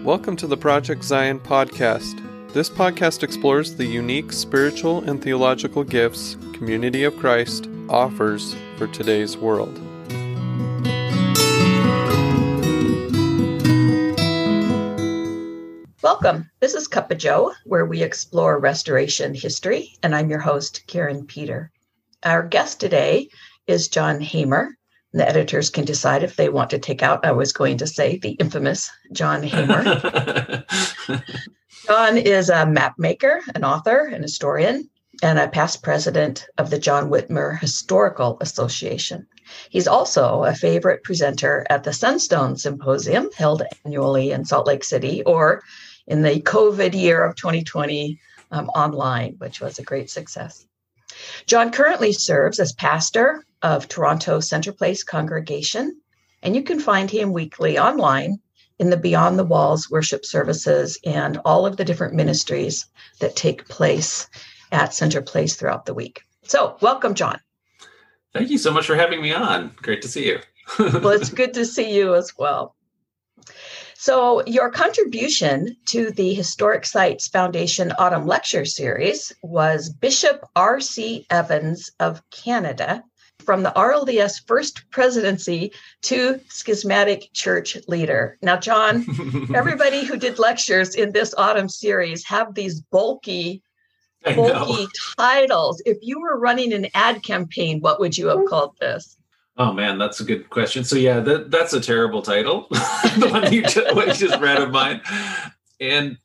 Welcome to the Project Zion podcast. This podcast explores the unique spiritual and theological gifts Community of Christ offers for today's world. Welcome. This is Cup of Joe, where we explore restoration history, and I'm your host, Karen Peter. Our guest today is John Hamer. The editors can decide if they want to take out, I was going to say, the infamous John Hamer. John is a map maker, an author, an historian, and a past president of the John Whitmer Historical Association. He's also a favorite presenter at the Sunstone Symposium, held annually in Salt Lake City, or in the COVID year of 2020 online, which was a great success. John currently serves as pastor of Toronto Center Place Congregation, and you can find him weekly online in the Beyond the Walls worship services and all of the different ministries that take place at Center Place throughout the week. So welcome, John. Thank you so much for having me on. Great to see you. Well, it's good to see you as well. So your contribution to the Historic Sites Foundation Autumn Lecture Series was Bishop R.C. Evans of Canada, from the RLDS First Presidency to Schismatic Church Leader. Now, John, everybody who did lectures in this autumn series have these bulky titles. If you were running an ad campaign, what would you have called this? Oh man, that's a good question. So yeah, that's a terrible title, the one you just read of mine, and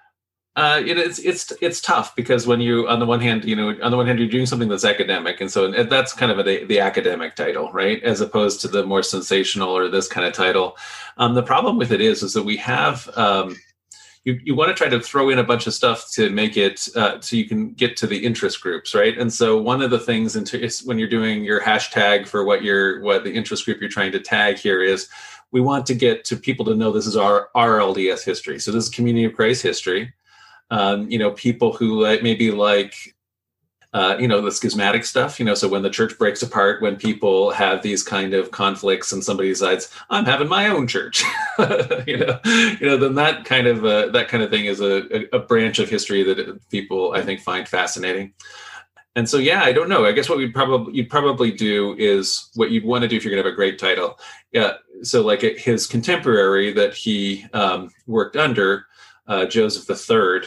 it's tough because when you on the one hand you're doing something that's academic, and so that's kind of the academic title, right, as opposed to the more sensational or this kind of title. The problem with it is that we have. You want to try to throw in a bunch of stuff to make it so you can get to the interest groups, right? And so one of the things is when you're doing your hashtag for what the interest group you're trying to tag here is, we want to get to people to know this is our RLDS history. So this is Community of Christ history. People who maybe the schismatic stuff, so when the church breaks apart, when people have these kind of conflicts and somebody decides, I'm having my own church, then that kind of thing is a branch of history that people, I think, find fascinating. And so, yeah, I don't know. I guess what you'd probably do is what you'd want to do if you're going to have a great title. Yeah. So like his contemporary that he worked under, Joseph III,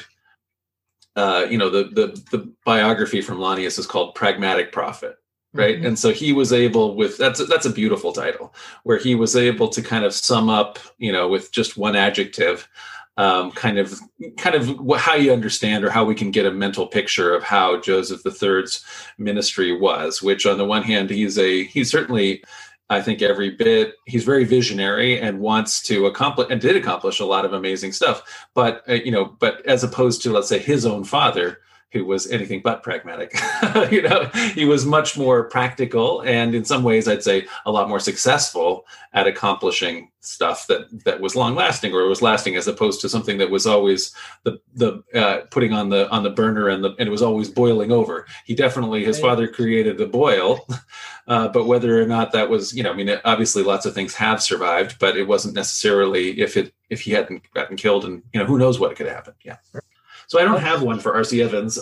the biography from Lanius is called Pragmatic Prophet, right? Mm-hmm. And so he was able that's a beautiful title, where he was able to kind of sum up, with just one adjective, kind of how you understand or how we can get a mental picture of how Joseph III's ministry was, which on the one hand, he's certainly, I think he's very visionary and wants to accomplish and did accomplish a lot of amazing stuff. But as opposed to, let's say, his own father, who was anything but pragmatic, he was much more practical and in some ways, I'd say, a lot more successful at accomplishing stuff that was long lasting or was lasting, as opposed to something that was always the putting on the burner and it was always boiling over. His father created the boil, but whether or not that was, obviously lots of things have survived, but it wasn't necessarily if he hadn't gotten killed, and who knows what could have happened. Yeah. So I don't have one for R.C. Evans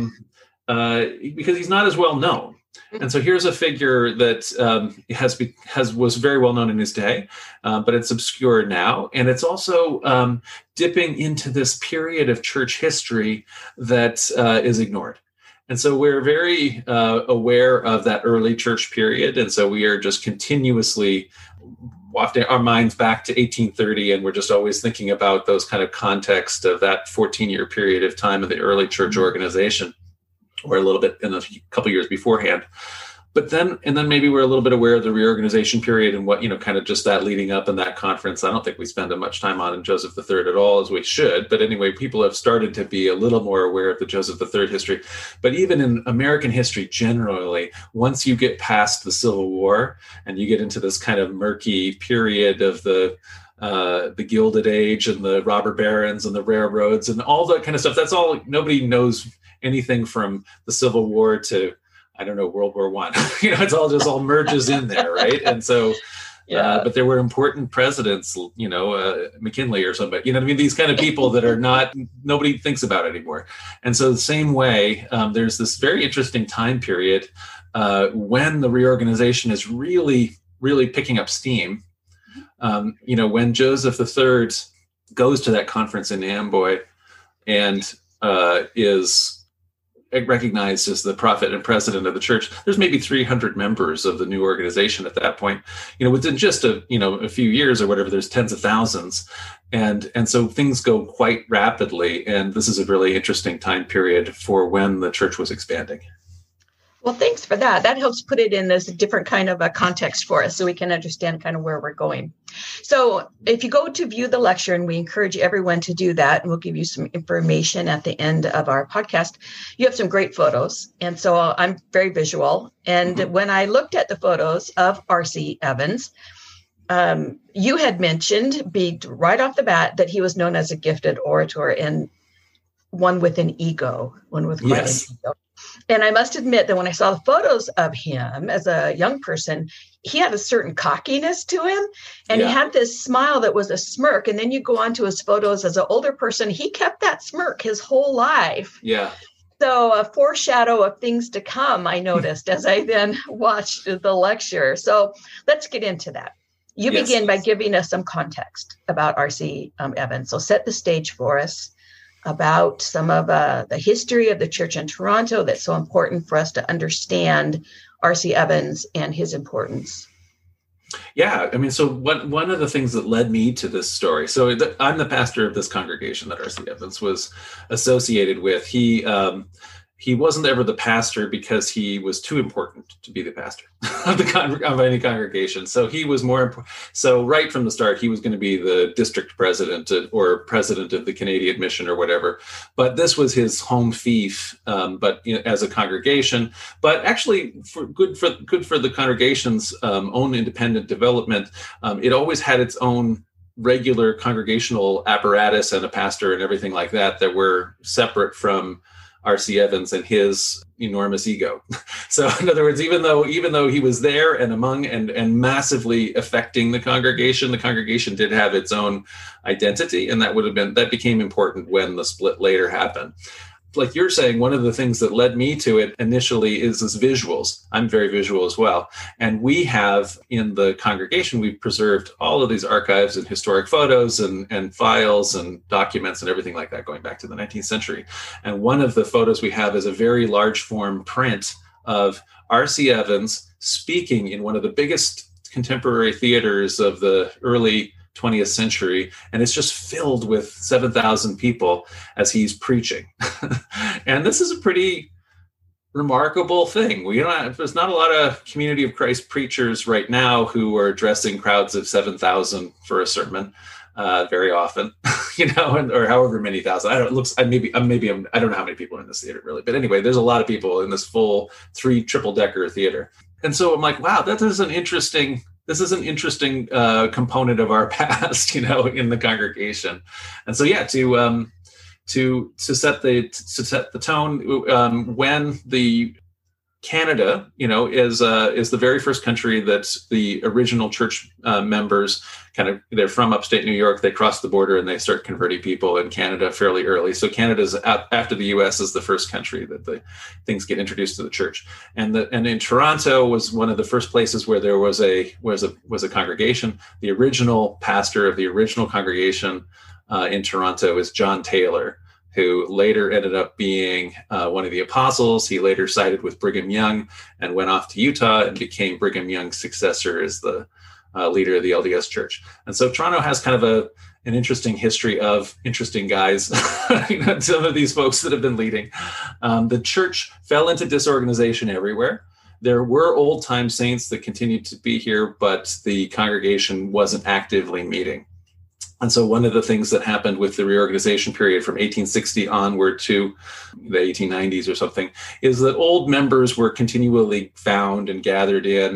because he's not as well known. And so here's a figure that was very well known in his day, but it's obscure now. And it's also dipping into this period of church history that is ignored. And so we're very aware of that early church period. And so we are just continuously wafting our minds back to 1830, and we're just always thinking about those kind of context of that 14-year period of time of the early church organization, or a little bit in a couple years beforehand. But then maybe we're a little bit aware of the reorganization period and what, kind of just that leading up in that conference. I don't think we spend as much time on Joseph III at all as we should. But anyway, people have started to be a little more aware of the Joseph III history. But even in American history generally, once you get past the Civil War and you get into this kind of murky period of the Gilded Age and the robber barons and the railroads and all that kind of stuff, that's all, nobody knows anything from the Civil War to, I don't know, World War I. It's all merges in there, right? And so Yeah. But there were important presidents, McKinley or somebody, you know what I mean? These kind of people that are nobody thinks about anymore. And so the same way, there's this very interesting time period when the reorganization is really, really picking up steam. When Joseph III goes to that conference in Amboy and is recognized as the prophet and president of the church, there's maybe 300 members of the new organization at that point. Within just a few years or whatever, there's tens of thousands. And so things go quite rapidly. And this is a really interesting time period for when the church was expanding. Well, thanks for that. That helps put it in this different kind of a context for us so we can understand kind of where we're going. So if you go to view the lecture, and we encourage everyone to do that, and we'll give you some information at the end of our podcast, you have some great photos. And so I'm very visual. And when I looked at the photos of R.C. Evans, you had mentioned right off the bat that he was known as a gifted orator and one with an ego, one with quite an ego. And I must admit that when I saw the photos of him as a young person, he had a certain cockiness to him. And he had this smile that was a smirk. And then you go on to his photos as an older person, he kept that smirk his whole life. Yeah. So a foreshadow of things to come, I noticed as I then watched the lecture. So let's get into that. You begin by giving us some context about R.C. Evans. So set the stage for us about some of the history of the church in Toronto that's so important for us to understand R.C. Evans and his importance. Yeah, I mean, so one of the things that led me to this story, so I'm the pastor of this congregation that R.C. Evans was associated with. He wasn't ever the pastor because he was too important to be the pastor of any congregation. So he was more important. So right from the start, he was going to be the district president or president of the Canadian mission or whatever. But this was his home fief, but as a congregation. But actually, good for the congregation's own independent development, it always had its own regular congregational apparatus and a pastor and everything like that were separate from R.C. Evans and his enormous ego. So in other words, even though he was there and among and massively affecting the congregation did have its own identity. And that became important when the split later happened. Like you're saying, one of the things that led me to it initially is visuals. I'm very visual as well. And we have in the congregation, we've preserved all of these archives and historic photos and files and documents and everything like that going back to the 19th century. And one of the photos we have is a very large form print of R.C. Evans speaking in one of the biggest contemporary theaters of the early 20th century, and it's just filled with 7,000 people as he's preaching. And this is a pretty remarkable thing. There's not a lot of Community of Christ preachers right now who are addressing crowds of 7,000 for a sermon very often, or however many thousand. I don't know how many people are in this theater really, but anyway, there's a lot of people in this full 3 triple-decker theater. And so I'm like, wow, this is an interesting component of our past, in the congregation. And so, to set the tone, when the Canada, is the very first country that the original church members they're from upstate New York. They cross the border and they start converting people in Canada fairly early. So Canada's after the U.S. is the first country that the things get introduced to the church. And in Toronto was one of the first places where there was a congregation. The original pastor of the original congregation in Toronto is John Taylor, who later ended up being one of the apostles. He later sided with Brigham Young and went off to Utah and became Brigham Young's successor as the leader of the LDS Church. And so Toronto has kind of an interesting history of interesting guys, some of these folks that have been leading. The church fell into disorganization everywhere. There were old-time saints that continued to be here, but the congregation wasn't actively meeting. And so one of the things that happened with the reorganization period from 1860 onward to the 1890s or something is that old members were continually found and gathered in.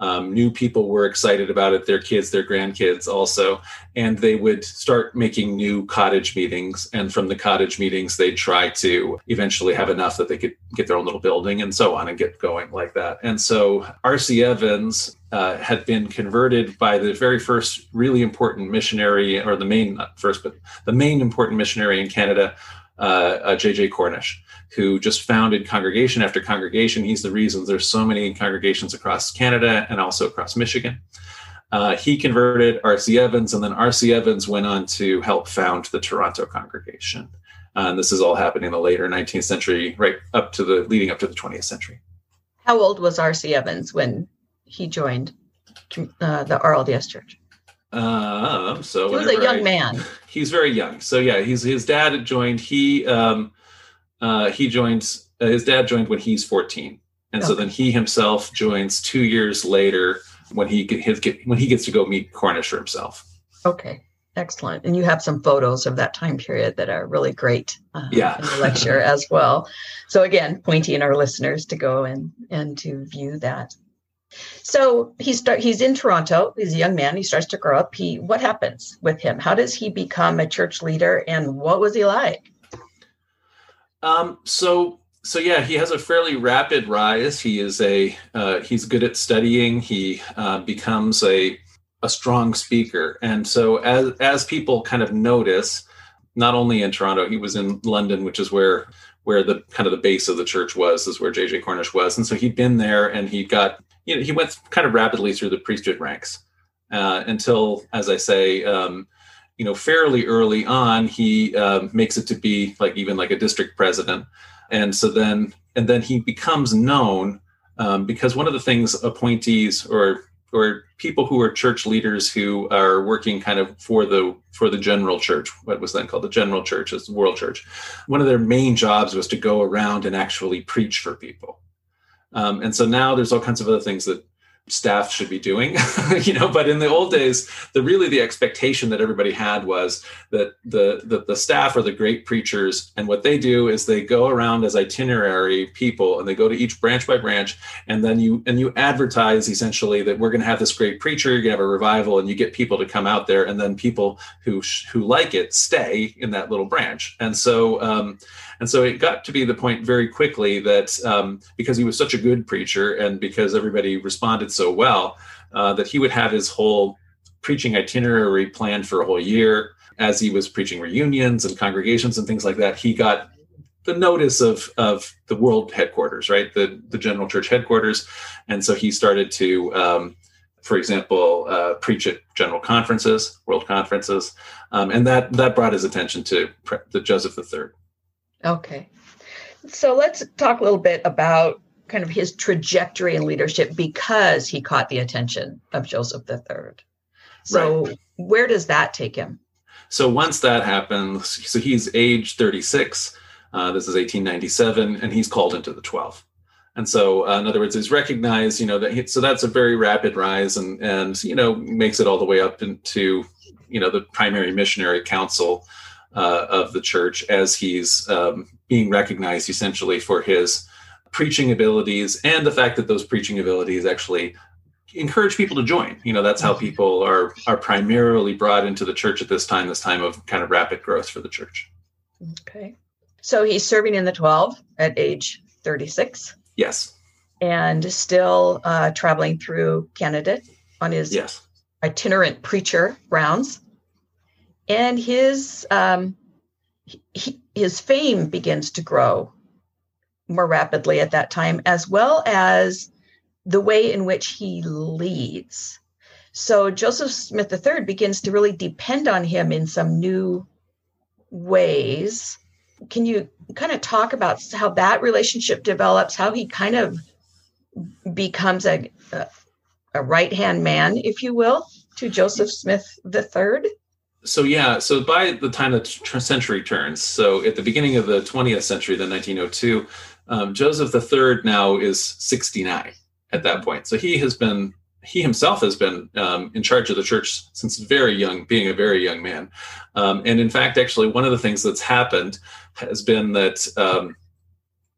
New people were excited about it, their kids, their grandkids also, and they would start making new cottage meetings. And from the cottage meetings, they'd try to eventually have enough that they could get their own little building and so on and get going like that. And so R.C. Evans had been converted by the very first really important missionary, or the main, not first, but the main important missionary in Canada, J.J. Cornish, who just founded congregation after congregation. He's the reason there's so many congregations across Canada and also across Michigan. He converted R.C. Evans, and then R.C. Evans went on to help found the Toronto congregation. And this is all happening in the later 19th century, right up to leading up to the 20th century. How old was R.C. Evans when he joined the RLDS Church? So he was a young man. He's very young. So yeah, his dad joined. His dad joined when he's 14, and so then he himself joins 2 years later when he gets to go meet Cornish for himself. Okay, excellent. And you have some photos of that time period that are really great in the lecture as well. So again, pointing our listeners to go and to view that. So he's in Toronto. He's a young man. He starts to grow up. What happens with him? How does he become a church leader, and what was he like? So yeah, he has a fairly rapid rise. He's good at studying. He becomes a strong speaker. And so as people kind of notice, not only in Toronto, he was in London, which is where the kind of the base of the church is where J.J. Cornish was. And so he'd been there, and he went kind of rapidly through the priesthood ranks until, as I say, fairly early on, he makes it to be even like a district president. And so then he becomes known because one of the things appointees or people who are church leaders who are working kind of for the general church, what was then called the general church, as the world church, one of their main jobs was to go around and actually preach for people. And so now there's all kinds of other things that staff should be doing, but in the old days, the expectation that everybody had was that the staff are the great preachers. And what they do is they go around as itinerary people, and they go to each branch by branch. And then you advertise essentially that we're going to have this great preacher, you're going to have a revival, and you get people to come out there. And then people who like it stay in that little branch. And so it got to be the point very quickly that because he was such a good preacher, and because everybody responded so well, that he would have his whole preaching itinerary planned for a whole year. As he was preaching reunions and congregations and things like that, he got the notice of the world headquarters, right? The general church headquarters. And so he started to, for example, preach at general conferences, world conferences. And that brought his attention to the Joseph III. Okay. So let's talk a little bit about kind of his trajectory in leadership, because he caught the attention of Joseph III. So Where does that take him? So once that happens, so he's age 36. This is 1897, and he's called into the 12. And so, in other words, he's recognized, so that's a very rapid rise, and makes it all the way up into, the primary missionary council of the church, as he's being recognized essentially for his preaching abilities, and the fact that those preaching abilities actually encourage people to join. That's how people are primarily brought into the church at this time of kind of rapid growth for the church. Okay. So he's serving in the 12 at age 36. Yes. And still traveling through Canada on his itinerant preacher rounds. And his fame begins to grow more rapidly at that time, as well as the way in which he leads. So Joseph Smith III begins to really depend on him in some new ways. Can you kind of talk about how that relationship develops, how he kind of becomes a right-hand man, if you will, to Joseph Smith III? So by the time the century turns, so at the beginning of the 20th century, then 1902, Joseph III now is 69 at that point. So he himself has been in charge of the church since very young, being a very young man. And in fact, actually, one of the things that's happened has been that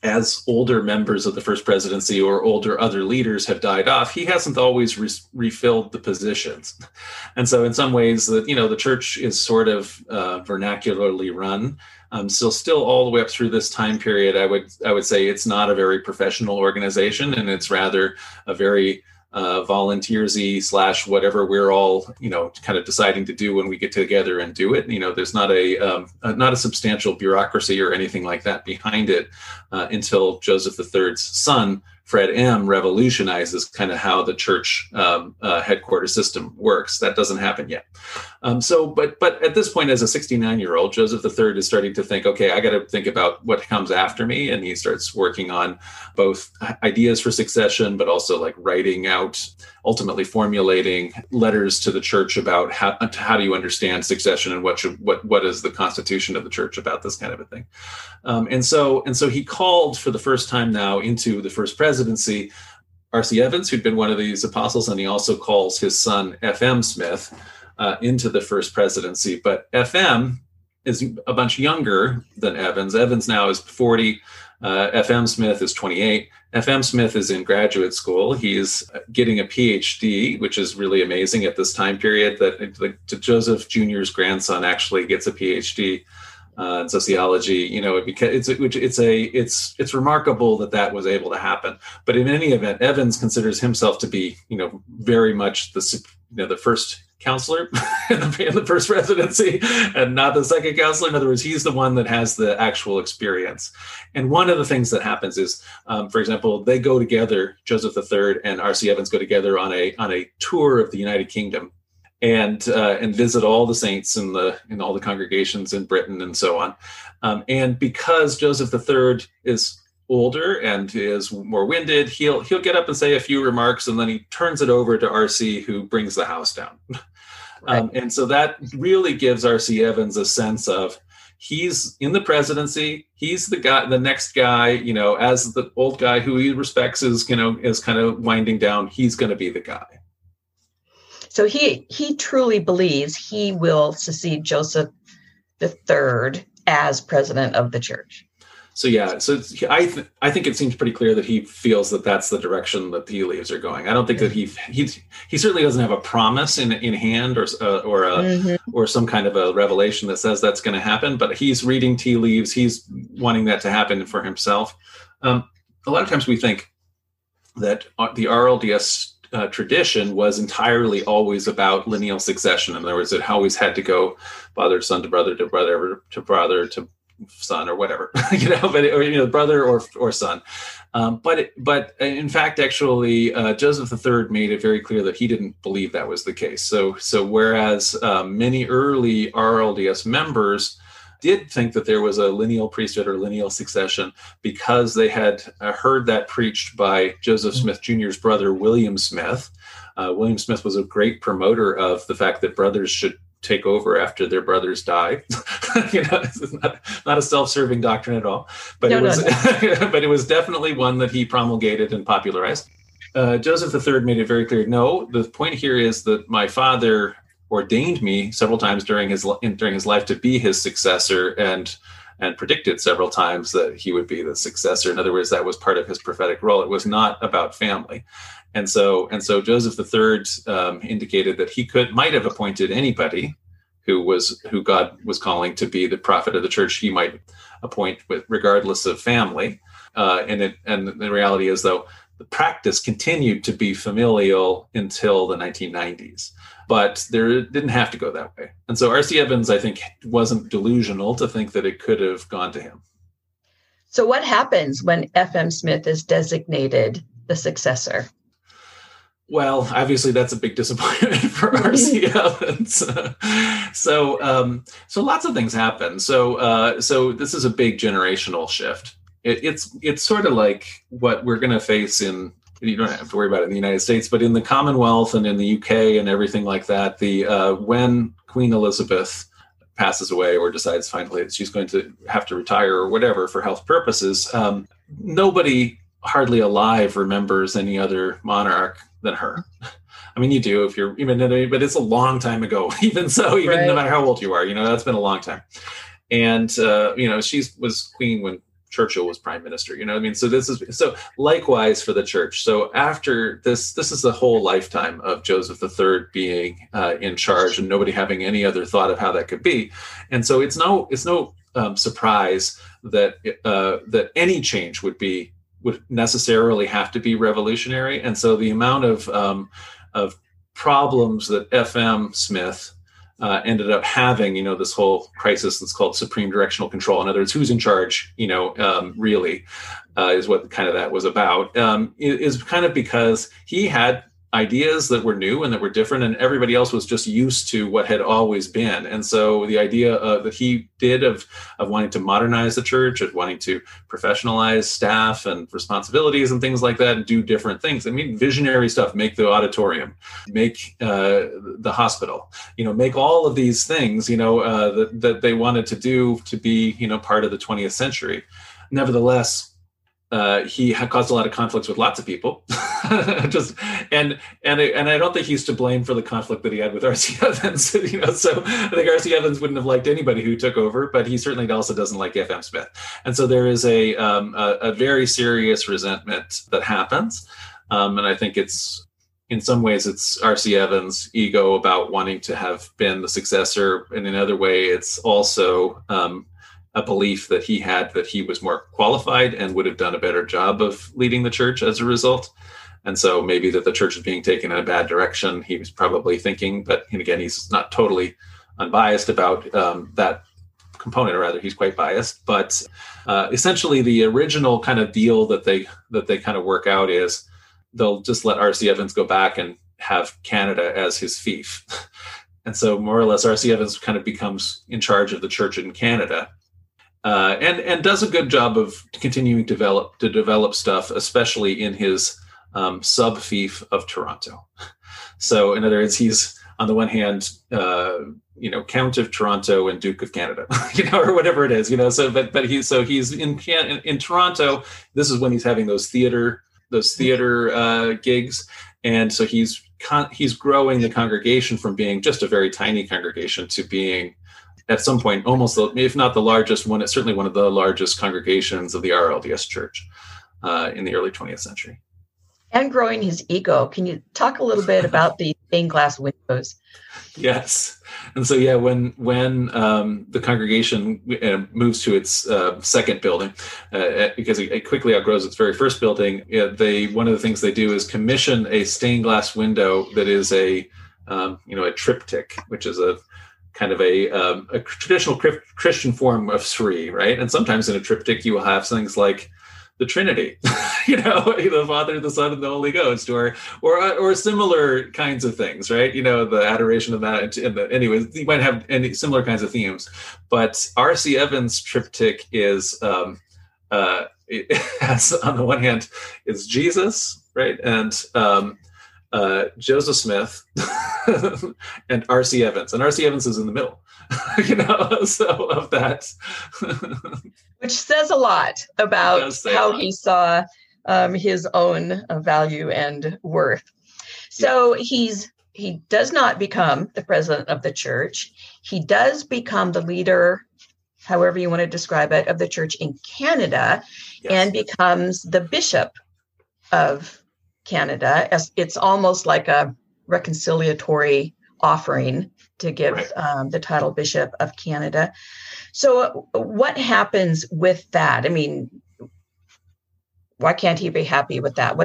as older members of the first presidency or older other leaders have died off, he hasn't always refilled the positions. And so in some ways, the church is sort of vernacularly run. So still all the way up through this time period, I would say it's not a very professional organization, and it's rather a very volunteersy / whatever we're all, kind of deciding to do when we get together and do it. There's not a substantial bureaucracy or anything like that behind it until Joseph III's son, Fred M., revolutionizes kind of how the church headquarters system works. That doesn't happen yet. But at this point, as a 69-year-old, Joseph III is starting to think, okay, I got to think about what comes after me. And he starts working on both ideas for succession, but also like writing out, ultimately formulating letters to the church about how do you understand succession and what is the constitution of the church about this kind of a thing. And so he called for the first time now into the first presidency R.C. Evans, who'd been one of these apostles, and he also calls his son F.M. Smith into the first presidency. But F.M. is a bunch younger than Evans. Evans now is 40. F.M. Smith is 28. F.M. Smith is in graduate school. He's getting a PhD, which is really amazing at this time period, that Joseph Jr.'s grandson actually gets a PhD in sociology. It's remarkable that was able to happen. But in any event, Evans considers himself to be, very much the first counselor in the first presidency and not the second counselor. In other words, he's the one that has the actual experience. And one of the things that happens is, for example, they go together, Joseph III and R.C. Evans go together on a tour of the United Kingdom and visit all the saints in all the congregations in Britain and so on. And because Joseph III is older and is more winded, he'll get up and say a few remarks, and then he turns it over to R.C., who brings the house down. Right. And so that really gives R.C. Evans a sense of he's in the presidency. He's the guy, the next guy, as the old guy who he respects is kind of winding down. He's going to be the guy. So he truly believes he will succeed Joseph III as president of the church. So yeah, I think it seems pretty clear that he feels that that's the direction that the tea leaves are going. I don't think that he certainly doesn't have a promise in hand or some kind of a revelation that says that's going to happen. But he's reading tea leaves. He's wanting that to happen for himself. A lot of times we think that the RLDS tradition was entirely always about lineal succession. In other words, it always had to go father, son to brother, to brother, to brother, to son, or whatever, brother or son. But in fact, actually, Joseph III made it very clear that he didn't believe that was the case. So whereas many early RLDS members did think that there was a lineal priesthood or lineal succession because they had heard that preached by Joseph Smith Jr.'s brother, William Smith. William Smith was a great promoter of the fact that brothers should take over after their brothers die. It's not a self-serving doctrine at all, but but it was definitely one that he promulgated and popularized. Joseph III made it very clear. No, the point here is that my father ordained me several times during his life to be his successor, and predicted several times that he would be the successor. In other words, that was part of his prophetic role. It was not about family. And so Joseph III indicated that he might have appointed anybody who God was calling to be the prophet of the church. He might appoint regardless of family. And the reality is, though, the practice continued to be familial until the 1990s. But there didn't have to go that way. And so R.C. Evans, I think, wasn't delusional to think that it could have gone to him. So what happens when F.M. Smith is designated the successor? Well, obviously, that's a big disappointment for R.C. Evans. So lots of things happen. So this is a big generational shift. It's sort of like what we're going to face you don't have to worry about it in the United States, but in the Commonwealth and in the UK and everything like that, when Queen Elizabeth passes away or decides finally that she's going to have to retire or whatever for health purposes, nobody hardly alive remembers any other monarch than her. I mean, you do if you're but it's a long time ago. Even so, right. No matter how old you are, that's been a long time. And she was queen when Churchill was prime minister. You know what I mean? So so likewise for the church. So after this is the whole lifetime of Joseph III being in charge, and nobody having any other thought of how that could be. And so it's no surprise that that any change would necessarily have to be revolutionary. And so the amount of problems that F.M. Smith ended up having, this whole crisis that's called supreme directional control. In other words, who's in charge, really is what kind of that was about, is kind of because he had ideas that were new and that were different, and everybody else was just used to what had always been. And so the idea that he did of wanting to modernize the church, of wanting to professionalize staff and responsibilities and things like that, and do different things. I mean, visionary stuff, make the auditorium, make the hospital, make all of these things, that they wanted to do to be, part of the 20th century. Nevertheless, he had caused a lot of conflicts with lots of people. And I don't think he's to blame for the conflict that he had with R.C. Evans. So I think R.C. Evans wouldn't have liked anybody who took over, but he certainly also doesn't like F.M. Smith. And so there is a very serious resentment that happens. And I think in some ways it's R.C. Evans' ego about wanting to have been the successor. And in another way, it's also a belief that he had that he was more qualified and would have done a better job of leading the church as a result. And so maybe that the church is being taken in a bad direction, he was probably thinking, but again, he's not totally unbiased about that component, or rather he's quite biased. But essentially the original kind of deal that they kind of work out is they'll just let R.C. Evans go back and have Canada as his fief. And so more or less R.C. Evans kind of becomes in charge of the church in Canada. And does a good job of continuing to develop stuff, especially in his sub-fief of Toronto. So in other words, he's on the one hand, Count of Toronto and Duke of Canada, or whatever it is, So, but he's in Toronto. This is when he's having those theater gigs, and so he's growing the congregation from being just a very tiny congregation to being, at some point, almost, if not the largest one, it's certainly one of the largest congregations of the RLDS Church in the early 20th century. And growing his ego. Can you talk a little bit about the stained glass windows? Yes. And so, when the congregation moves to its second building, because it quickly outgrows its very first building, one of the things they do is commission a stained glass window that is a triptych, which is a kind of a traditional Christian form of Sri, right? And sometimes in a triptych, you will have things like the Trinity, the Father, the Son, and the Holy Ghost, or similar kinds of things, right? The adoration of that. Anyways, you might have any similar kinds of themes. But R.C. Evans' triptych is, it has, on the one hand, it's Jesus, right? And Joseph Smith and R.C. Evans. And R.C. Evans is in the middle, so of that. Which says a lot about how he saw his own value and worth. So he does not become the president of the church. He does become the leader, however you want to describe it, of the church in Canada, and becomes the bishop of Canada. As it's almost like a reconciliatory offering to give the title Bishop of Canada. So what happens with that? I mean, why can't he be happy with that?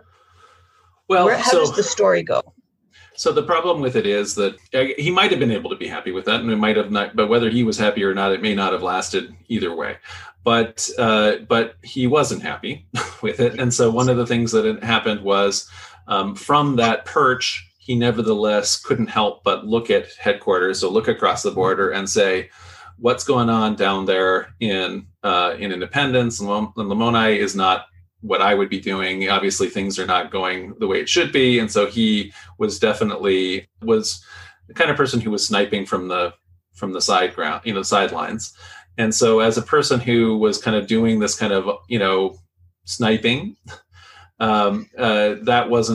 How does the story go? So the problem with it is that he might have been able to be happy with that, and it might have not, but whether he was happy or not, it may not have lasted either way. But he wasn't happy with it. And so one of the things that had happened was from that perch, he nevertheless couldn't help but look at headquarters, so look across the border and say, what's going on down there in Independence and Lamoni is not what I would be doing. Obviously, things are not going the way it should be. And so he was definitely the kind of person who was sniping from the side ground, sidelines. And so as a person who was kind of doing this kind of, sniping, that wasn't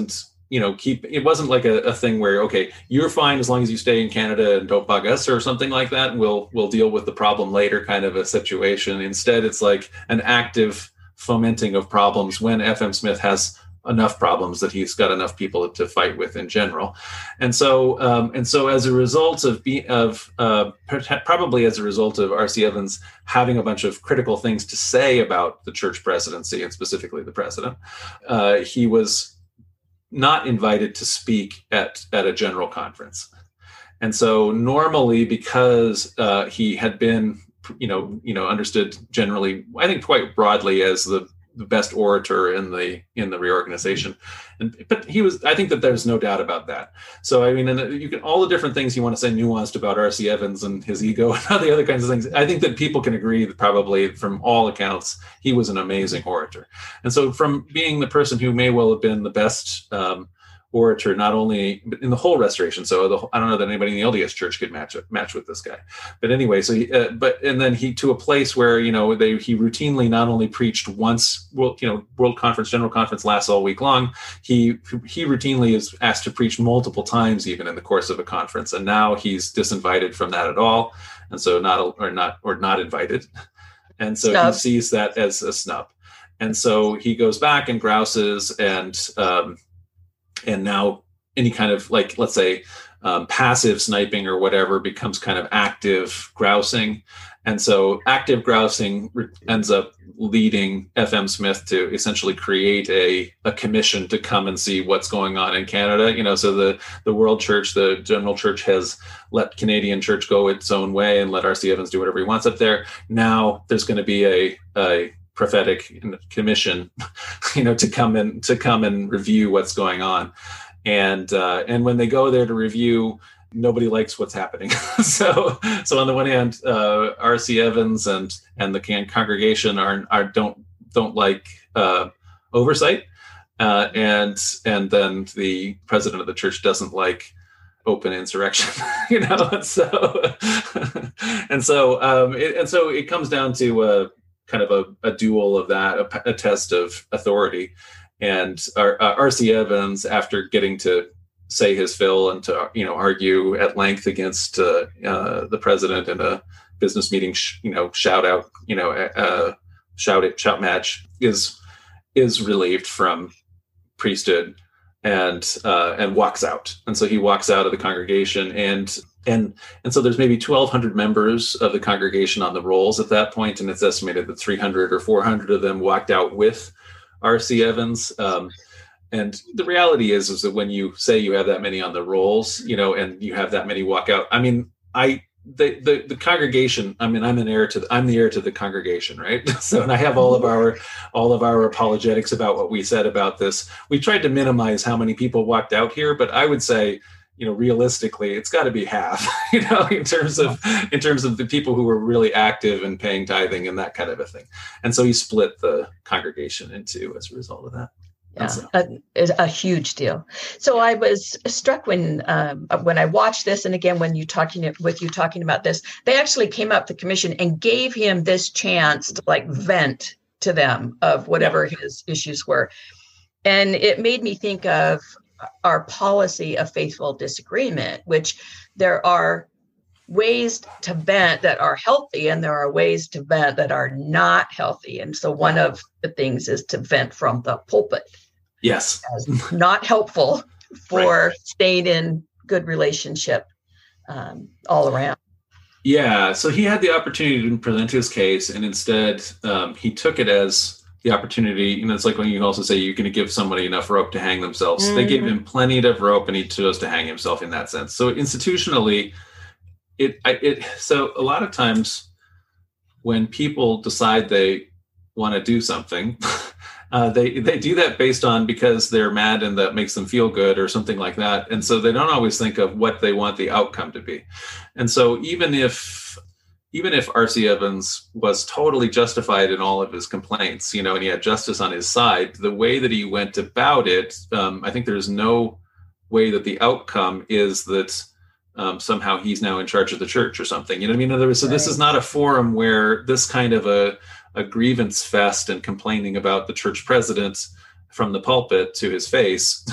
it wasn't like a thing where, okay, you're fine as long as you stay in Canada and don't bug us or something like that, and we'll deal with the problem later kind of a situation. Instead, it's like an active fomenting of problems when FM Smith has enough problems that he's got enough people to fight with in general. And so as a result probably as a result of R.C. Evans having a bunch of critical things to say about the church presidency and specifically the president, he was not invited to speak at a general conference. And so normally, because he had been, understood generally, I think quite broadly as the best orator in the reorganization, but I think that there's no doubt about that. So I mean, and you can, all the different things you want to say nuanced about R.C. Evans and his ego and all the other kinds of things, I think that people can agree that probably from all accounts he was an amazing orator. And so from being the person who may well have been the best orator, not only in the whole Restoration. So I don't know that anybody in the LDS Church could match with this guy. But anyway, so he to a place where he routinely not only preached once. World Conference, General Conference lasts all week long. He routinely is asked to preach multiple times, even in the course of a conference. And now he's disinvited from that at all, and so not invited. And so snub. He sees that as a snub, and so he goes back and grouses and now any kind of, like, let's say, passive sniping or whatever becomes kind of active grousing. And so active grousing ends up leading FM Smith to essentially create a commission to come and see what's going on in Canada. So the World Church, the General Church, has let Canadian Church go its own way and let R.C. Evans do whatever he wants up there. Now there's going to be a prophetic commission, to come and review what's going on, and when they go there to review, nobody likes what's happening. So on the one hand, R.C. Evans and the congregation don't like oversight, and then the president of the church doesn't like open insurrection, and so it comes down to kind of a duel of that, a test of authority. And R.C. Evans, after getting to say his fill and to argue at length against the president in a business meeting, shout match, is relieved from priesthood and walks out. And so he walks out of the congregation, and so there's maybe 1,200 members of the congregation on the rolls at that point, and it's estimated that 300 or 400 of them walked out with R.C. Evans. And the reality is that when you say you have that many on the rolls, and you have that many walk out, I mean, the congregation, I mean, I'm the heir to the congregation, right? So, and I have all of our apologetics about what we said about this. We tried to minimize how many people walked out here, but I would say, realistically, it's got to be half, in terms of the people who were really active and paying tithing and that kind of a thing. And so he split the congregation in two as a result of that. Yeah, a huge deal. So I was struck when I watched this, and again when you talking about this, they actually came up the commission and gave him this chance to vent to them of whatever his issues were, and it made me think of our policy of faithful disagreement, which there are ways to vent that are healthy and there are ways to vent that are not healthy. And so one of the things is to vent from the pulpit. Yes. As not helpful for staying in good relationship all around. Yeah. So he had the opportunity to present his case, and instead he took it as the opportunity. It's like when you also say you're going to give somebody enough rope to hang themselves. Mm-hmm. They gave him plenty of rope, and he chose to hang himself in that sense. So institutionally, so a lot of times when people decide they want to do something, they do that because they're mad and that makes them feel good or something like that. And so they don't always think of what they want the outcome to be. And so even if R.C. Evans was totally justified in all of his complaints, and he had justice on his side, the way that he went about it, I think there's no way that the outcome is that somehow he's now in charge of the church or something. You know what I mean? In other words, so this is not a forum where this kind of a grievance fest and complaining about the church president from the pulpit to his face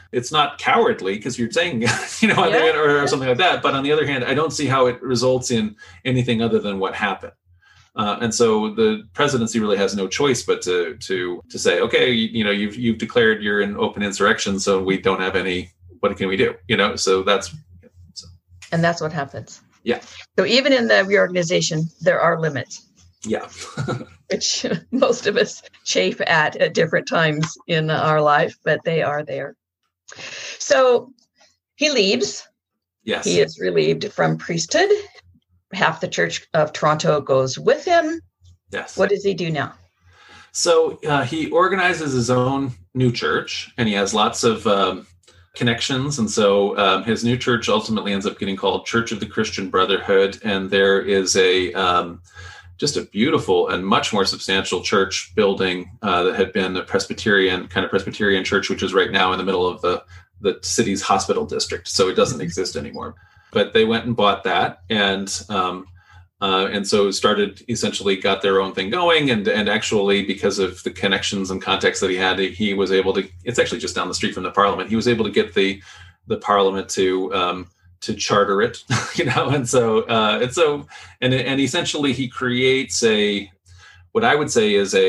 it's not cowardly because you're saying, or something like that. But on the other hand, I don't see how it results in anything other than what happened. And so the presidency really has no choice but to say, okay, you've declared you're in open insurrection, so we don't have any. What can we do? So that's. And that's what happens. Yeah. So even in the reorganization, there are limits. Yeah. Which most of us chafe at different times in our life, but they are there. So he leaves. Yes. He is relieved from priesthood. Half the Church of Toronto goes with him. Yes. What does he do now? So he organizes his own new church, and he has lots of connections. And so his new church ultimately ends up getting called Church of the Christian Brotherhood. And there is just a beautiful and much more substantial church building that had been a Presbyterian church, which is right now in the middle of the city's hospital district. So it doesn't exist anymore. But they went and bought that, and so essentially got their own thing going. And actually, because of the connections and contacts that he had, he was able to. It's actually just down the street from the Parliament. He was able to get the Parliament to charter it, and essentially he creates what I would say is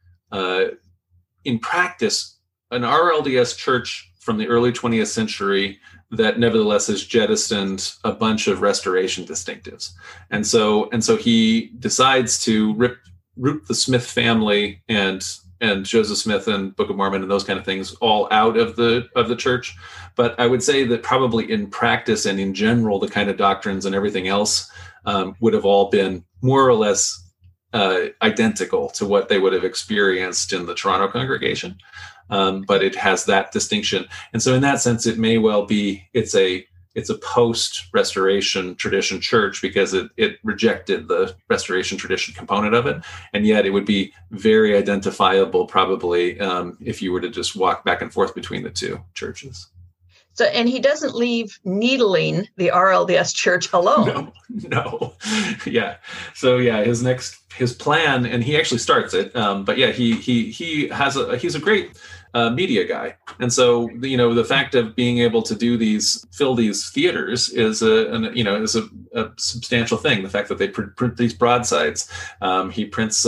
in practice, an RLDS church from the early 20th century that nevertheless has jettisoned a bunch of Restoration distinctives. And so he decides to root the Smith family and Joseph Smith and Book of Mormon and those kind of things all out of the church. But I would say that probably in practice and in general, the kind of doctrines and everything else would have all been more or less identical to what they would have experienced in the Toronto congregation. But it has that distinction. And so in that sense, it may well be, it's a post-Restoration tradition church because it rejected the Restoration tradition component of it. And yet it would be very identifiable probably if you were to just walk back and forth between the two churches. So, and he doesn't leave needling the RLDS church alone. No. Yeah. So yeah, his plan, and he actually starts it. But yeah, he's a great media guy. And so, the fact of being able to fill these theaters is a substantial thing. The fact that they print these broadsides, he prints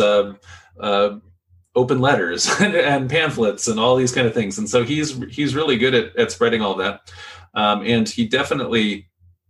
open letters and pamphlets and all these kind of things. And so he's really good at spreading all that. And he definitely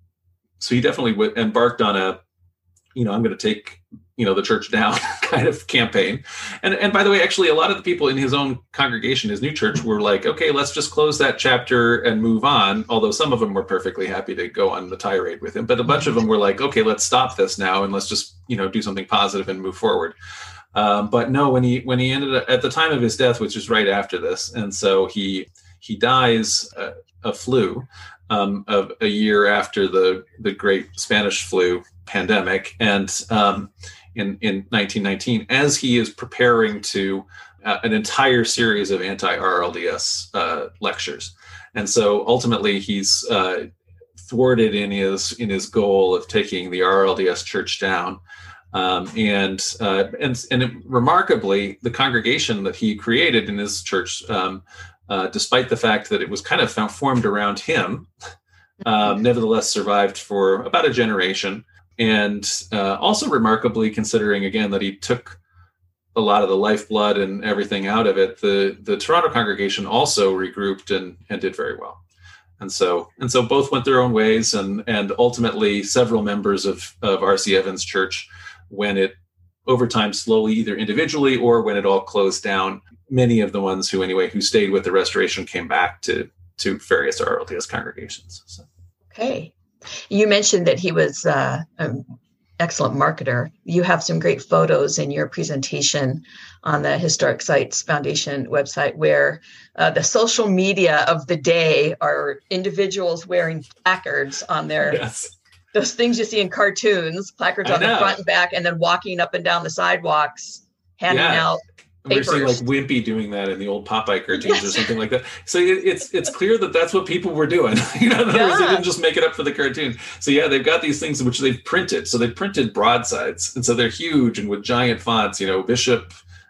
embarked on I'm going to take, the church down kind of campaign. And by the way, actually a lot of the people in his own congregation, his new church, were like, okay, let's just close that chapter and move on. Although some of them were perfectly happy to go on the tirade with him, but a bunch of them were like, okay, let's stop this now. And let's just, do something positive and move forward. But no, when he ended up at the time of his death, which is right after this. And so he dies of flu of a year after the great Spanish flu pandemic. And in 1919, as he is preparing to an entire series of anti-RLDS lectures. And so ultimately he's thwarted in his goal of taking the RLDS church down. And remarkably, the congregation that he created in his church, despite the fact that it was kind of formed around him, nevertheless survived for about a generation. And also remarkably, considering again that he took a lot of the lifeblood and everything out of it, the Toronto congregation also regrouped and did very well. And so both went their own ways, and ultimately several members of R.C. Evans Church, when it over time slowly, either individually or when it all closed down, many of the ones who stayed with the Restoration came back to various RLDS congregations. So. Okay. You mentioned that he was an excellent marketer. You have some great photos in your presentation on the Historic Sites Foundation website where the social media of the day are individuals wearing placards on their, yes. Those things you see in cartoons, placards on the front and back, and then walking up and down the sidewalks, handing out papers. We're seeing like Wimpy doing that in the old Popeye cartoons or something like that. So it's clear that that's what people were doing. In other words, they didn't just make it up for the cartoon. So yeah, they've got these things which they've printed. So they printed broadsides, and so they're huge and with giant fonts. Bishop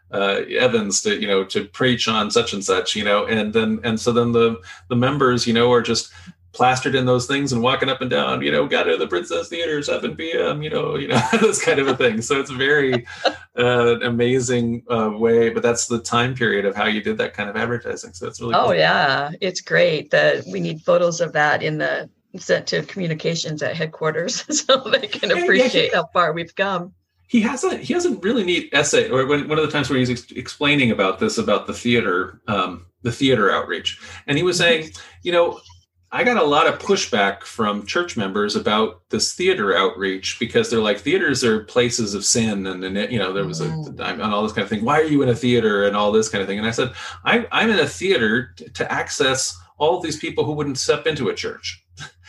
Evans to preach on such and such, and so then the members, are just plastered in those things and walking up and down, got to the Princess Theater, 7 p.m., this kind of a thing. So it's a very amazing way, but that's the time period of how you did that kind of advertising. So it's really cool. Oh, yeah. It's great that we need photos of that sent to communications at headquarters so they can appreciate how far we've come. He has a really neat essay, or one of the times where he's explaining about the theater outreach. And he was saying, I got a lot of pushback from church members about this theater outreach because they're like, theaters are places of sin. And there was and all this kind of thing. Why are you in a theater and all this kind of thing? And I said, I'm in a theater to access all of these people who wouldn't step into a church.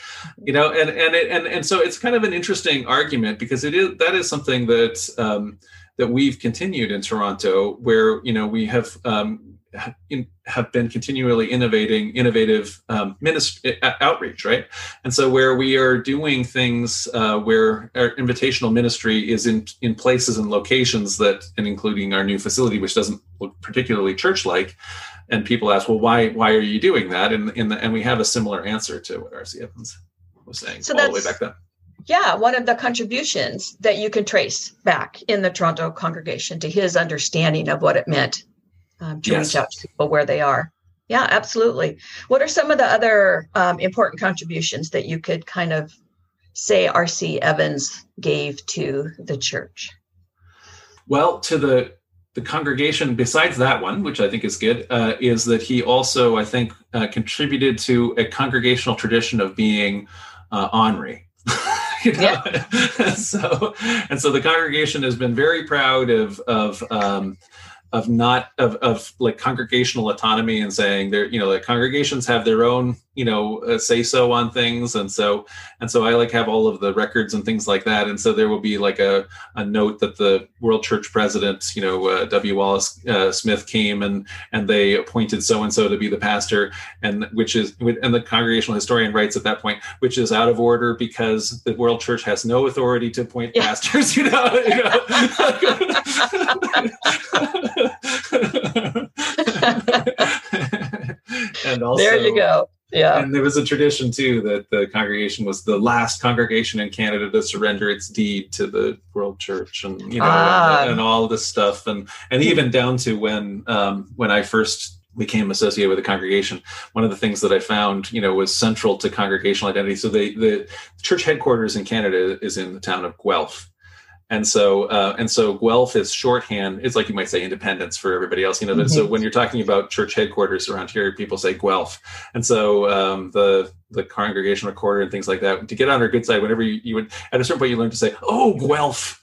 And so it's kind of an interesting argument because that is something that we've continued in Toronto, where we have been continually innovative outreach, right? And so where we are doing things where our invitational ministry is in places and locations and including our new facility, which doesn't look particularly church-like. And people ask, well, why are you doing that? And we have a similar answer to what R.C. Evans was saying all the way back then. Yeah, one of the contributions that you can trace back in the Toronto congregation to his understanding of what it meant to reach out to people where they are. Yeah, absolutely. What are some of the other important contributions that you could kind of say R.C. Evans gave to the church? Well, to the congregation, besides that one, which I think is good, is that he also, I think, contributed to a congregational tradition of being ornery. Yeah. So the congregation has been very proud of like congregational autonomy and saying like congregations have their own say so on things, and so I like have all of the records and things like that, and so there will be like a note that the World Church President W. Wallace Smith came and they appointed so and so to be the pastor, and the congregational historian writes at that point, which is out of order because the World Church has no authority to appoint pastors. And also, there you go. Yeah. And there was a tradition too that the congregation was the last congregation in Canada to surrender its deed to the World Church, and and all this stuff, and even down to when I first became associated with the congregation, one of the things that I found was central to congregational identity. So the church headquarters in Canada is in the town of Guelph. And so Guelph is shorthand. It's like you might say independence for everybody else, Mm-hmm. So when you're talking about church headquarters around here, people say Guelph. And so the congregation recorder and things like that, to get on our good side, whenever you would, at a certain point, you learn to say, "Oh, Guelph."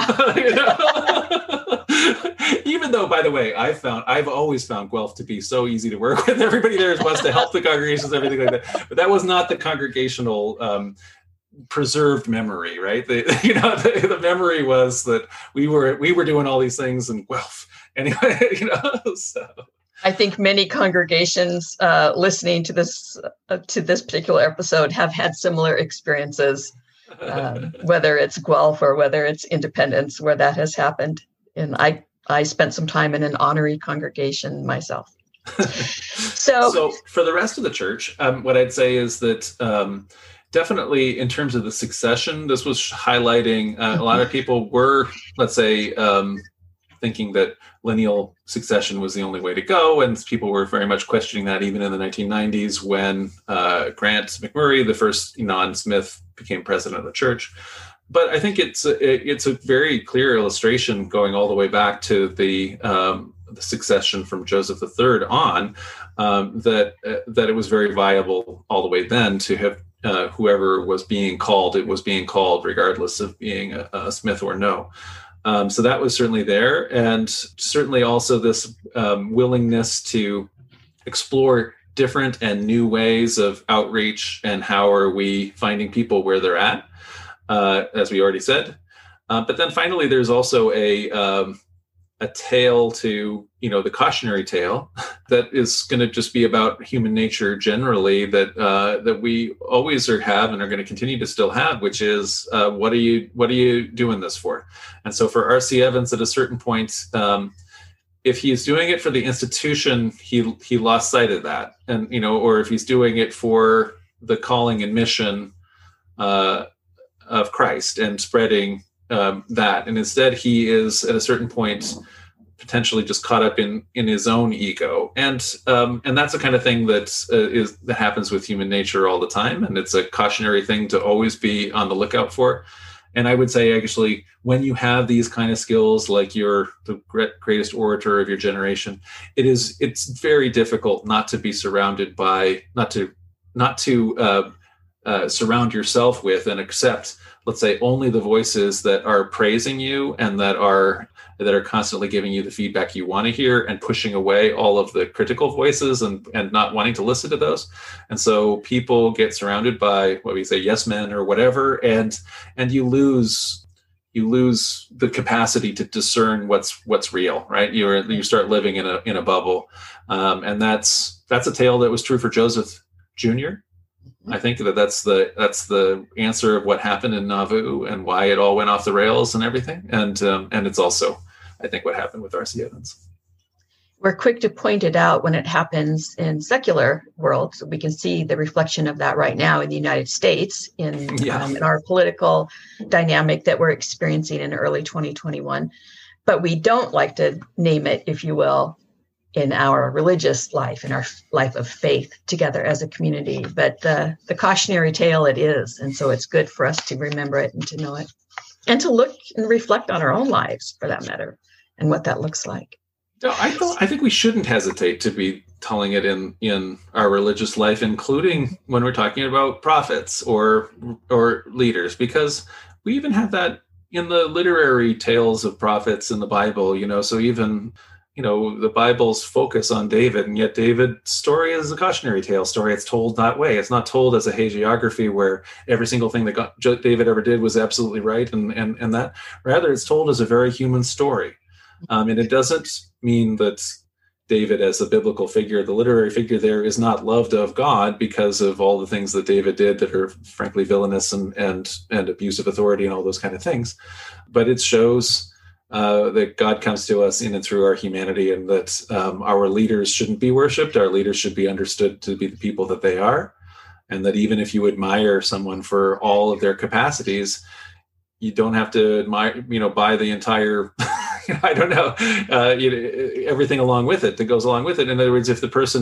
Even though, by the way, I've always found Guelph to be so easy to work with. Everybody there wants to help the congregations, everything like that. But that was not the congregational preserved memory, right? The memory was that we were doing all these things in Guelph anyway. So I think many congregations listening to this particular episode have had similar experiences, whether it's Guelph or whether it's Independence, where that has happened. And I spent some time in an honorary congregation myself. So for the rest of the church, what I'd say is that definitely in terms of the succession, this was highlighting a lot of people were, let's say, thinking that lineal succession was the only way to go. And people were very much questioning that even in the 1990s when Grant McMurray, the first non-Smith, became president of the church. But I think it's a very clear illustration going all the way back to the succession from Joseph III on, that it was very viable all the way then to have whoever was being called, it was being called regardless of being a Smith or no. So that was certainly there. And certainly also this willingness to explore different and new ways of outreach and how are we finding people where they're at, as we already said. But then finally, there's also a tale to, the cautionary tale that is going to just be about human nature generally, that we always have and are going to continue to still have, which is what are you doing this for? And so for R.C. Evans, at a certain point, if he's doing it for the institution, he lost sight of that. And, or if he's doing it for the calling and mission of Christ and spreading that. And instead he is at a certain point potentially just caught up in his own ego. And that's the kind of thing that happens with human nature all the time. And it's a cautionary thing to always be on the lookout for. And I would say, actually, when you have these kind of skills, like you're the greatest orator of your generation, it's very difficult not to be surrounded by, not to surround yourself with and accept, let's say, only the voices that are praising you and that are constantly giving you the feedback you want to hear, and pushing away all of the critical voices and not wanting to listen to those. And so people get surrounded by what we say yes men or whatever, and you lose the capacity to discern what's real, right? You start living in a bubble, and that's a tale that was true for Joseph Jr. I think that's the answer of what happened in Nauvoo and why it all went off the rails and everything. And it's also, I think, what happened with R.C. Evans. We're quick to point it out when it happens in secular world. So we can see the reflection of that right now in the United States in our political dynamic that we're experiencing in early 2021. But we don't like to name it, if you will, in our religious life, in our life of faith together as a community. But the cautionary tale it is. And so it's good for us to remember it and to know it, and to look and reflect on our own lives, for that matter, and what that looks like. No, I think we shouldn't hesitate to be telling it in our religious life, including when we're talking about prophets or leaders, because we even have that in the literary tales of prophets in the Bible, so even, the Bible's focus on David, and yet David's story is a cautionary tale story. It's told that way. It's not told as a hagiography where every single thing that David ever did was absolutely right, and that. Rather, it's told as a very human story. And it doesn't mean that David, as a biblical figure, the literary figure there, is not loved of God because of all the things that David did that are frankly villainous and abuse of authority and all those kind of things. But it shows that God comes to us in and through our humanity, and that our leaders shouldn't be worshipped. Our leaders should be understood to be the people that they are. And that even if you admire someone for all of their capacities, you don't have to admire, buy the entire, I don't know, everything along with it that goes along with it. In other words, if the person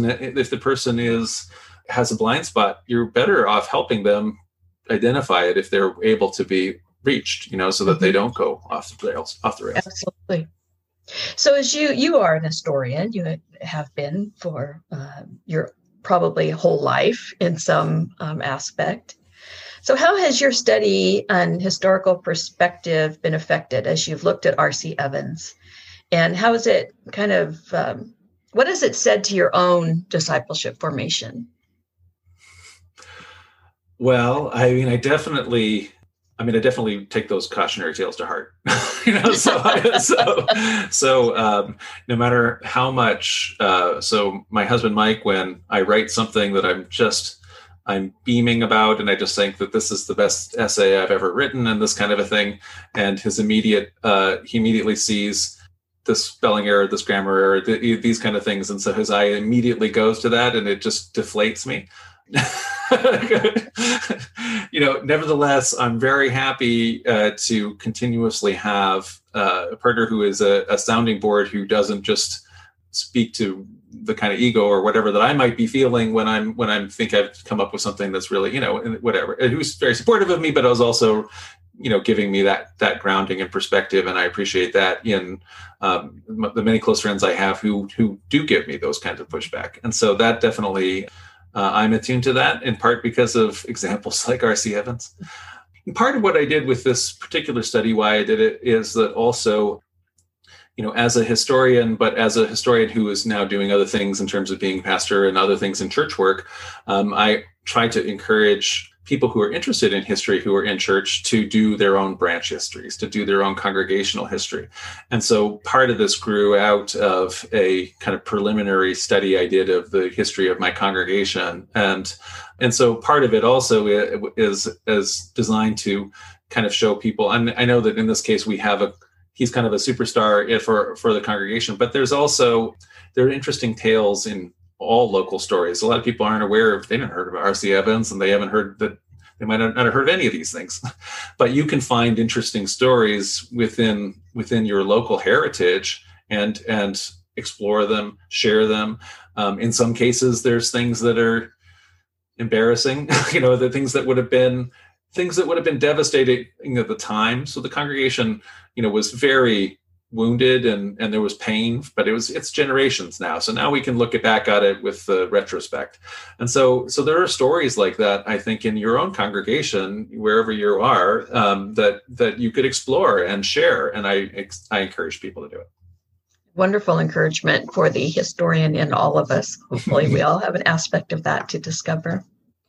has a blind spot, you're better off helping them identify it if they're able to be reached, so that they don't go off the rails. Absolutely. So as you are an historian, you have been for your probably whole life in some aspect. So how has your study and historical perspective been affected as you've looked at R.C. Evans? And how is it kind of, what has it said to your own discipleship formation? Well, I definitely take those cautionary tales to heart. So no matter how much, so my husband, Mike, when I write something that I'm beaming about, and I just think that this is the best essay I've ever written and this kind of a thing. And he immediately sees this spelling error, this grammar error, these kind of things. And so his eye immediately goes to that, and it just deflates me. Nevertheless, I'm very happy to continuously have a partner who is a sounding board, who doesn't just speak to the kind of ego or whatever that I might be feeling when I think I've come up with something that's really, whatever, and who's very supportive of me, but was also, giving me that grounding and perspective. And I appreciate that in the many close friends I have who do give me those kinds of pushback. And so that definitely, I'm attuned to that, in part because of examples like R.C. Evans. And part of what I did with this particular study, why I did it, is that also, as a historian, but as a historian who is now doing other things in terms of being pastor and other things in church work, I try to encourage people who are interested in history, who are in church, to do their own branch histories, to do their own congregational history. And so part of this grew out of a kind of preliminary study I did of the history of my congregation. And so part of it also is designed to kind of show people, and I know that in this case we have a he's kind of a superstar for the congregation. But there are interesting tales in all local stories. A lot of people aren't aware they haven't heard of R.C. Evans, and they haven't heard that. They might not have heard of any of these things, but you can find interesting stories within your local heritage and explore them, share them. In some cases, there's things that are embarrassing, the things that would have been devastating at the time. So the congregation, was very wounded and there was pain, but it's generations now. So now we can look back at it with retrospect. And so there are stories like that, I think, in your own congregation, wherever you are, that you could explore and share. And I encourage people to do it. Wonderful encouragement for the historian in all of us. Hopefully we all have an aspect of that to discover.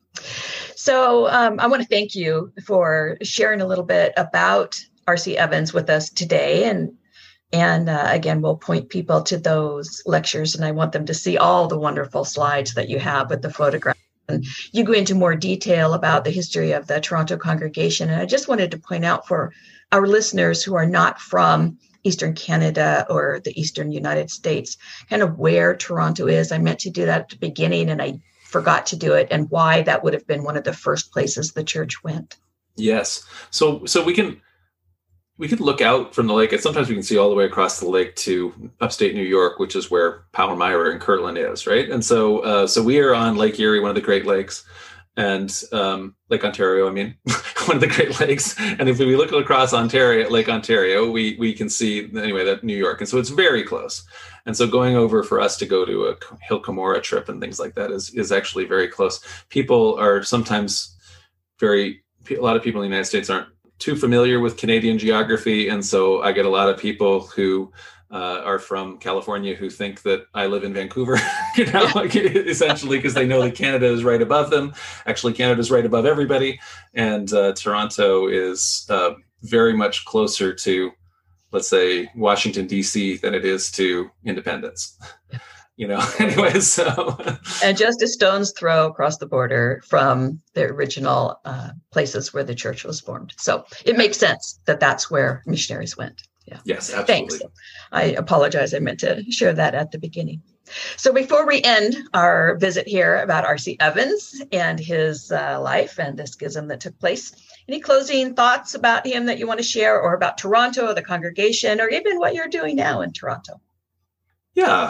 So I want to thank you for sharing a little bit about R.C. Evans with us today. And again, we'll point people to those lectures, and I want them to see all the wonderful slides that you have with the photographs. And you go into more detail about the history of the Toronto congregation. And I just wanted to point out for our listeners who are not from Eastern Canada or the Eastern United States, kind of where Toronto is. I meant to do that at the beginning, and I forgot to do it, and why that would have been one of the first places the church went. Yes. So we can look out from the lake, and sometimes we can see all the way across the lake to upstate New York, which is where Palmyra and Kirtland is, right? And so we are on Lake Erie, one of the Great Lakes, and Lake Ontario, one of the Great Lakes. And if we look across Lake Ontario, we can see, anyway, that New York. And so it's very close. And so going over for us to go to a Hill Cumorah trip and things like that is actually very close. People are sometimes a lot of people in the United States aren't too familiar with Canadian geography. And so I get a lot of people who are from California who think that I live in Vancouver, essentially, because they know that Canada is right above them. Actually, Canada is right above everybody. And Toronto is very much closer to, let's say, Washington, D.C. than it is to Independence. Anyway, so. And just a stone's throw across the border from the original places where the church was formed. So it makes sense that that's where missionaries went. Yeah. Yes, absolutely. Thanks. I apologize. I meant to share that at the beginning. So before we end our visit here about R.C. Evans and his life and the schism that took place, any closing thoughts about him that you want to share, or about Toronto, the congregation, or even what you're doing now in Toronto? Yeah.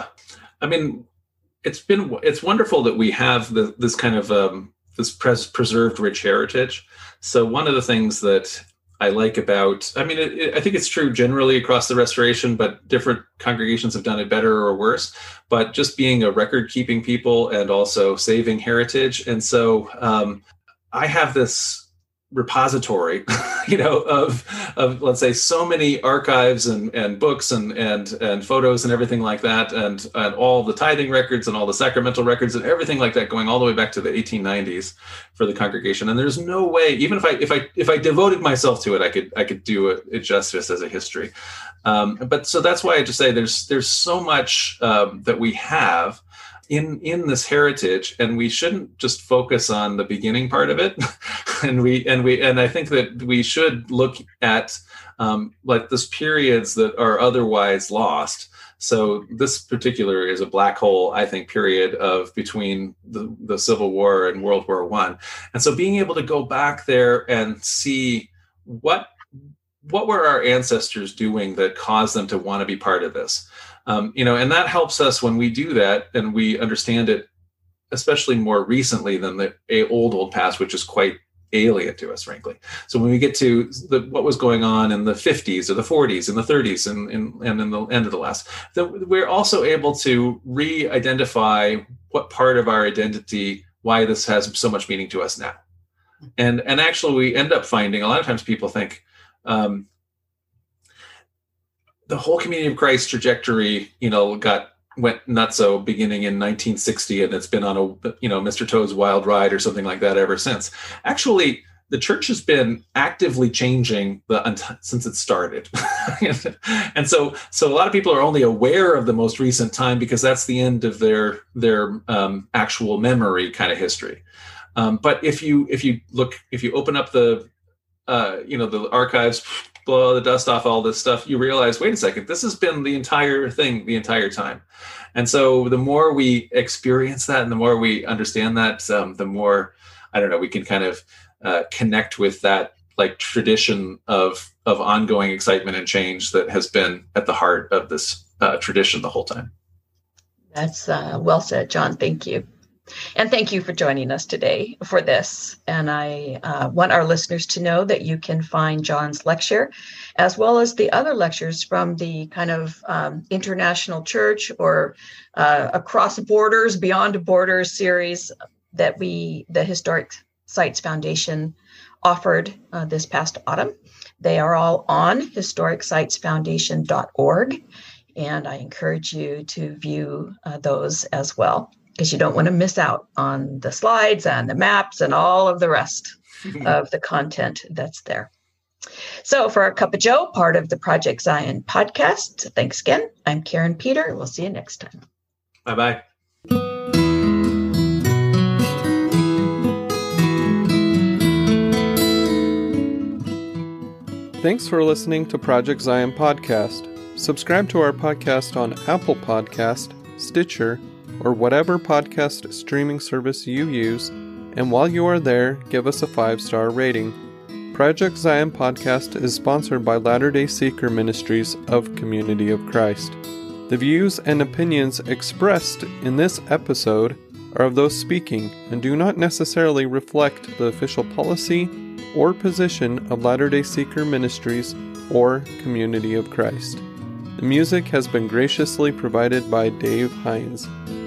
It's wonderful that we have this kind of this preserved rich heritage. So one of the things that I like about, I think it's true generally across the Restoration, but different congregations have done it better or worse. But just being a record-keeping people and also saving heritage, and so I have this repository, of let's say so many archives and books and photos and everything like that, and all the tithing records and all the sacramental records and everything like that, going all the way back to the 1890s for the congregation. And there's no way, even if I devoted myself to it, I could do it justice as a history. But so that's why I just say there's so much that we have in this heritage, and we shouldn't just focus on the beginning part of it. and I think that we should look at like those periods that are otherwise lost. So this particular is a black hole, I think, period of between the Civil War and World War I. And so being able to go back there and see what were our ancestors doing that caused them to want to be part of this. And that helps us when we do that and we understand it, especially more recently than the old past, which is quite alien to us, frankly. So when we get to what was going on in the 50s or the 40s and the 30s and in the end of the last, then we're also able to re-identify what part of our identity, why this has so much meaning to us now. And actually we end up finding, a lot of times people think, the whole Community of Christ trajectory, went nutso beginning in 1960, and it's been on a, Mr. Toad's wild ride or something like that ever since. Actually, the church has been actively changing since it started. And so a lot of people are only aware of the most recent time because that's the end of their actual memory kind of history. But if you open up the archives blow the dust off all this stuff, you realize, wait a second, this has been the entire thing the entire time. And so the more we experience that and the more we understand that, the more, I don't know, we can kind of connect with that like tradition of ongoing excitement and change that has been at the heart of this tradition the whole time. That's well said, John. Thank you. And thank you for joining us today for this. And I want our listeners to know that you can find John's lecture, as well as the other lectures from the kind of international church or across borders, beyond borders series that the Historic Sites Foundation offered this past autumn. They are all on historicsitesfoundation.org. And I encourage you to view those as well, because you don't want to miss out on the slides and the maps and all of the rest of the content that's there. So for our Cup of Joe, part of the Project Zion podcast, thanks again. I'm Karen Peter. We'll see you next time. Bye-bye. Thanks for listening to Project Zion Podcast. Subscribe to our podcast on Apple Podcast, Stitcher, or whatever podcast streaming service you use, and while you are there, give us a 5-star rating. Project Zion Podcast is sponsored by Latter-day Seeker Ministries of Community of Christ. The views and opinions expressed in this episode are of those speaking and do not necessarily reflect the official policy or position of Latter-day Seeker Ministries or Community of Christ. The music has been graciously provided by Dave Hines.